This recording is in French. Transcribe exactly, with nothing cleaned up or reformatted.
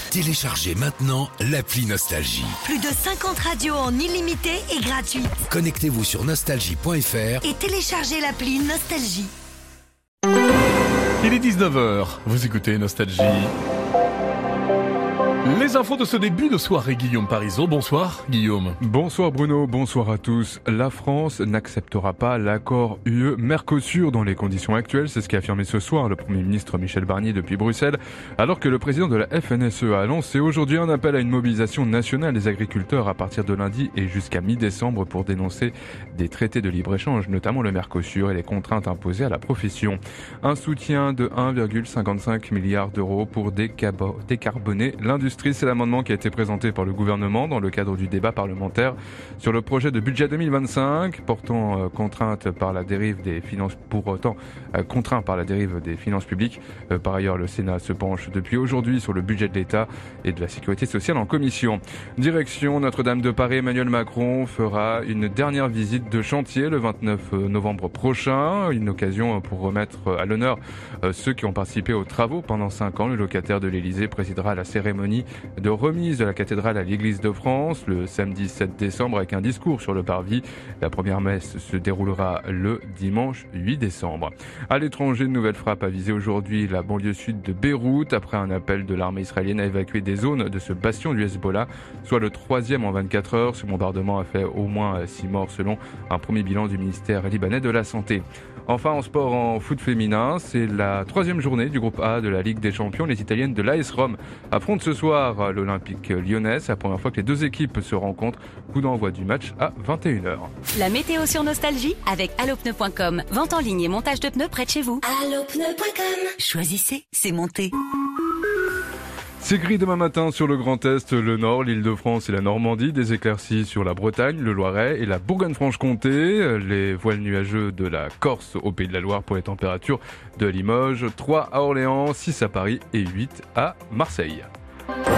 Téléchargez maintenant l'appli Nostalgie. Plus de cinquante radios en illimité et gratuite. Connectez-vous sur nostalgie point f r et téléchargez l'appli Nostalgie. Il est dix-neuf heures, vous écoutez Nostalgie. Les infos de ce début de soirée, Guillaume Parisot. Bonsoir Guillaume. Bonsoir Bruno, bonsoir à tous. La France n'acceptera pas l'accord U E-Mercosur dans les conditions actuelles, c'est ce qu'a affirmé ce soir le Premier ministre Michel Barnier depuis Bruxelles, alors que le président de la F N S E a lancé aujourd'hui un appel à une mobilisation nationale des agriculteurs à partir de lundi et jusqu'à mi-décembre pour dénoncer des traités de libre-échange, notamment le Mercosur et les contraintes imposées à la profession. Un soutien de un virgule cinquante-cinq milliard d'euros pour décarboner l'industrie. C'est l'amendement qui a été présenté par le gouvernement dans le cadre du débat parlementaire sur le projet de budget deux mille vingt-cinq, portant euh, contrainte par la dérive des finances, pour autant euh, contraint par la dérive des finances publiques. Euh, par ailleurs, le Sénat se penche depuis aujourd'hui sur le budget de l'État et de la sécurité sociale en commission. Direction Notre-Dame de Paris, Emmanuel Macron fera une dernière visite de chantier le vingt-neuf novembre prochain, une occasion pour remettre à l'honneur euh, ceux qui ont participé aux travaux pendant cinq ans. Le locataire de l'Élysée présidera la cérémonie de remise de la cathédrale à l'Église de France le samedi sept décembre avec un discours sur le parvis. La première messe se déroulera le dimanche huit décembre. À l'étranger, une nouvelle frappe a visé aujourd'hui la banlieue sud de Beyrouth après un appel de l'armée israélienne à évacuer des zones de ce bastion du Hezbollah, soit le troisième en vingt-quatre heures. Ce bombardement a fait au moins six morts selon un premier bilan du ministère libanais de la Santé. Enfin, en sport, en foot féminin, c'est la troisième journée du groupe A de la Ligue des Champions. Les Italiennes de l'A S Rome affrontent ce soir l'Olympique lyonnais. C'est la première fois que les deux équipes se rencontrent. Coup d'envoi du match à vingt et une heures. La météo sur Nostalgie avec allopneu point com. Vente en ligne et montage de pneus près de chez vous. allopneu point com. Choisissez, c'est monté. C'est gris demain matin sur le Grand Est, le Nord, l'Île-de-France et la Normandie, des éclaircies sur la Bretagne, le Loiret et la Bourgogne-Franche-Comté, les voiles nuageux de la Corse au Pays de la Loire pour les températures de Limoges, trois à Orléans, six à Paris et huit à Marseille.